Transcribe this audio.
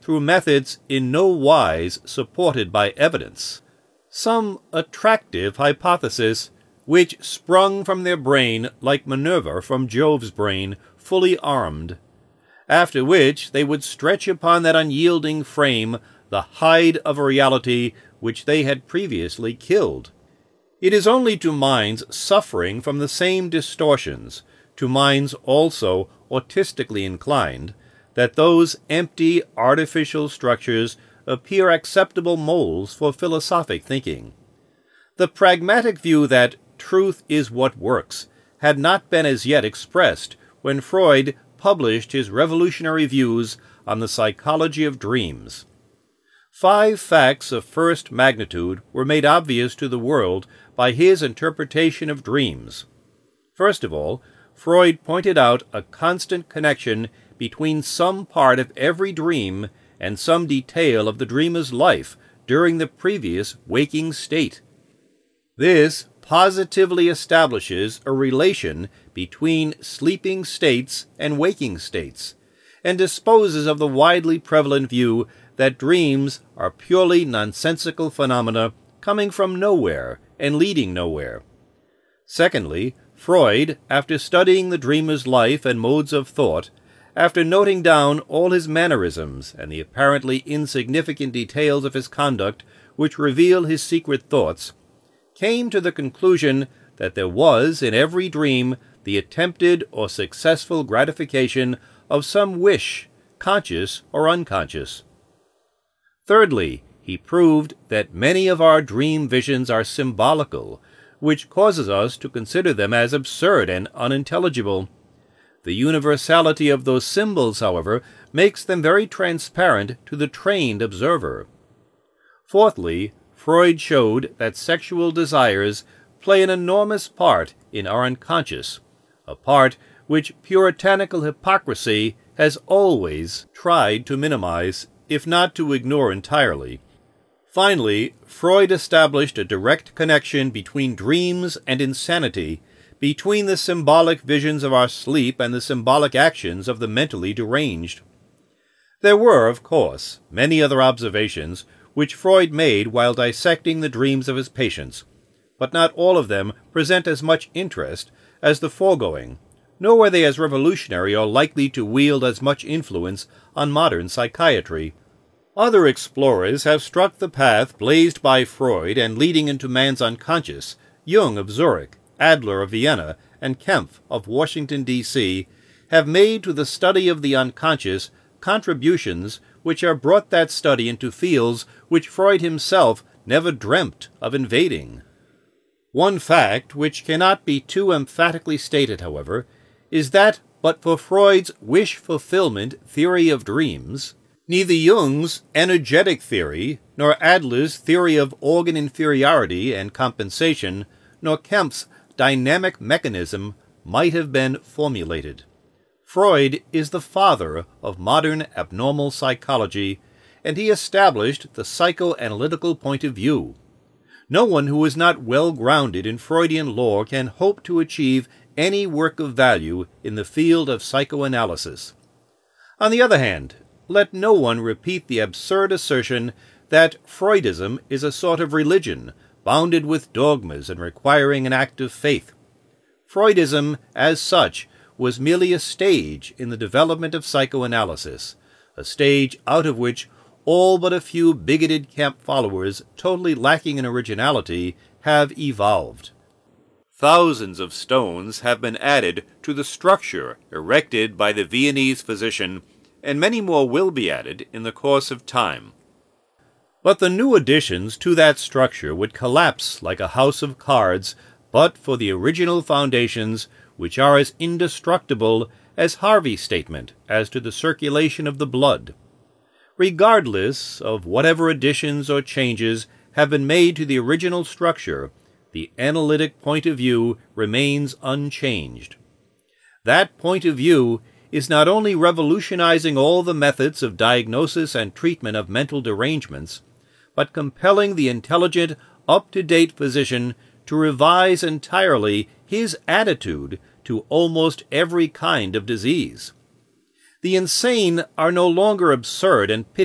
through methods in no wise supported by evidence, some attractive hypothesis which sprung from their brain like Minerva from Jove's brain, fully armed, after which they would stretch upon that unyielding frame the hide of a reality which they had previously killed. It is only to minds suffering from the same distortions, to minds also autistically inclined, that those empty, artificial structures appear acceptable molds for philosophic thinking. The pragmatic view that truth is what works had not been as yet expressed when Freud published his revolutionary views on the psychology of dreams. 5 facts of first magnitude were made obvious to the world by his interpretation of dreams. First of all, Freud pointed out a constant connection between some part of every dream and some detail of the dreamer's life during the previous waking state. This positively establishes a relation between sleeping states and waking states, and disposes of the widely prevalent view that dreams are purely nonsensical phenomena coming from nowhere and leading nowhere. Secondly, Freud, after studying the dreamer's life and modes of thought, after noting down all his mannerisms and the apparently insignificant details of his conduct which reveal his secret thoughts, came to the conclusion that there was in every dream the attempted or successful gratification of some wish, conscious or unconscious. Thirdly, he proved that many of our dream visions are symbolical, which causes us to consider them as absurd and unintelligible. The universality of those symbols, however, makes them very transparent to the trained observer. Fourthly, Freud showed that sexual desires play an enormous part in our unconscious, a part which puritanical hypocrisy has always tried to minimize, if not to ignore entirely. Finally, Freud established a direct connection between dreams and insanity, between the symbolic visions of our sleep and the symbolic actions of the mentally deranged. There were, of course, many other observations which Freud made while dissecting the dreams of his patients, but not all of them present as much interest as the foregoing, nor were they as revolutionary or likely to wield as much influence on modern psychiatry. Other explorers have struck the path blazed by Freud and leading into man's unconscious. Jung of Zurich, Adler of Vienna, and Kempf of Washington, D.C., have made to the study of the unconscious contributions which have brought that study into fields which Freud himself never dreamt of invading. One fact which cannot be too emphatically stated, however, is that but for Freud's wish-fulfillment theory of dreams, neither Jung's energetic theory, nor Adler's theory of organ inferiority and compensation, nor Kempf's dynamic mechanism might have been formulated. Freud is the father of modern abnormal psychology, and he established the psychoanalytical point of view. No one who is not well grounded in Freudian lore can hope to achieve any work of value in the field of psychoanalysis. On the other hand, let no one repeat the absurd assertion that Freudism is a sort of religion, bounded with dogmas and requiring an act of faith. Freudism, as such, was merely a stage in the development of psychoanalysis, a stage out of which all but a few bigoted camp followers, totally lacking in originality, have evolved. Thousands of stones have been added to the structure erected by the Viennese physician, and many more will be added in the course of time. But the new additions to that structure would collapse like a house of cards but for the original foundations, which are as indestructible as Harvey's statement as to the circulation of the blood. Regardless of whatever additions or changes have been made to the original structure, the analytic point of view remains unchanged. That point of view is not only revolutionizing all the methods of diagnosis and treatment of mental derangements, but compelling the intelligent, up-to-date physician to revise entirely his attitude to almost every kind of disease. The insane are no longer absurd and pitiable.